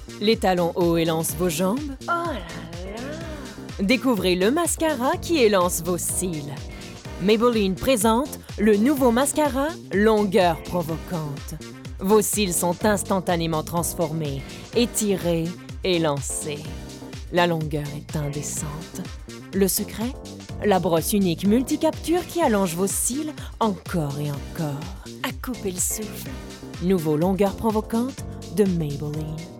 Les talons hauts élancent vos jambes. Oh là là! Découvrez le mascara qui élance vos cils. Maybelline présente le nouveau mascara Longueur Provocante. Vos cils sont instantanément transformés, étirés, élancés. La longueur est indécente. Le secret? La brosse unique multicapture qui allonge vos cils encore et encore. À couper le souffle. Nouveau Longueur Provocante de Maybelline.